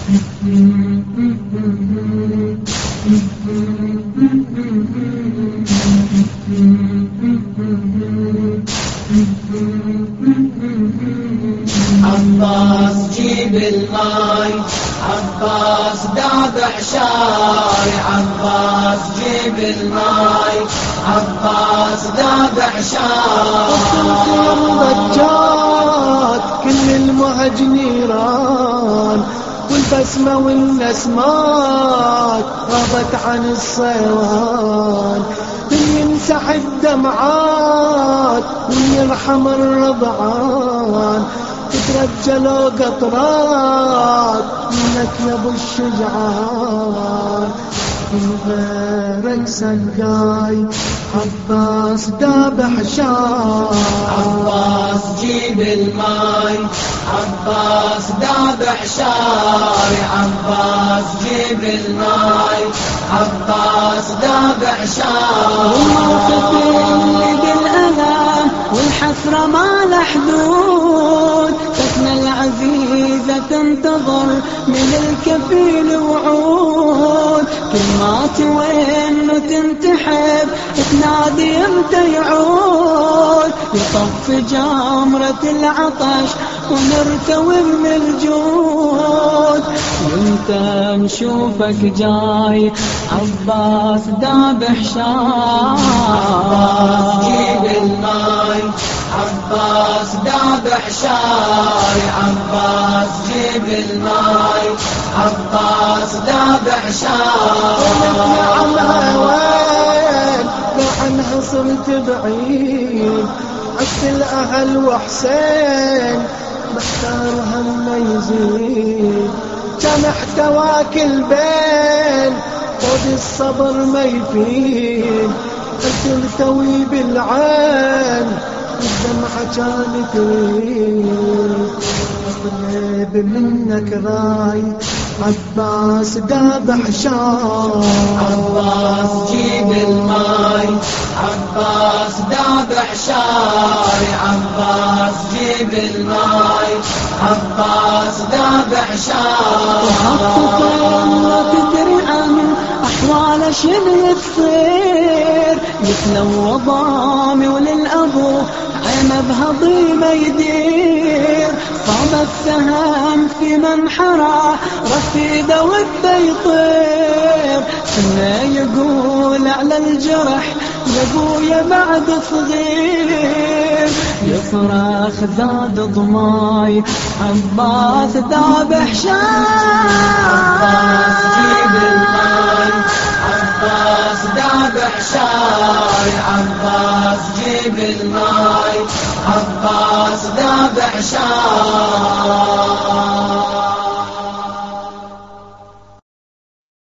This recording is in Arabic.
عباس جيب الماي، عباس ذابح شاي، عباس جيب الماي، عباس ذابح شاي. ضجات كل المهج نيران، والبسمة والنسمات غابت عن الصيوان. من يمسح الدمعات ويرحم الرضعان، تترجلوا قطرات منك يا ابو الشجعان. من غيرك سقاي عباس ذابح شاي. عباس جيب الماي، عباس ذابح شاي، عباس جيب الماي، عباس ذابح شاي. والموقف اللي بالأذى والحسرة ما له حدود، سكنة العزيزة تنتظر من الكفيل وعود. كل ما توين تنتحب تنادي امتى يعود، يطف جمرة العطش ونرتوي من الجود. وانت نشوفك جاي عباس ذابح شاي. عباس جيب الماي، عباس ذابح شاي، عباس جيب الماي، عباس ذابح شاي. عنها صرت بعيد، عشت الأهل وحسين محتار هم يزيد. كان احتواك البين خذ الصبر ما يفيد، تلتوي بالعين الدمعة كانت تريد. طلب منك راي عباس ذابح شاي. عباس جيب الماي، عباس ذابح شاي، عباس جيب الماي، عباس ذابح شاي. وحطتين لا تدري عن أحوال شنو يصير، يتلوى ضامي وللأبو عينه بهضيمه يدير. صاب السهم في منحره رفيده وده يطير، سنه يقول على الجرح يا ابويا بعد صغير. يصرخ زاد ضماي عباس ذابح شاي. عباس ذابح شاي، عباس جيب الماي، عباس ذابح شاي.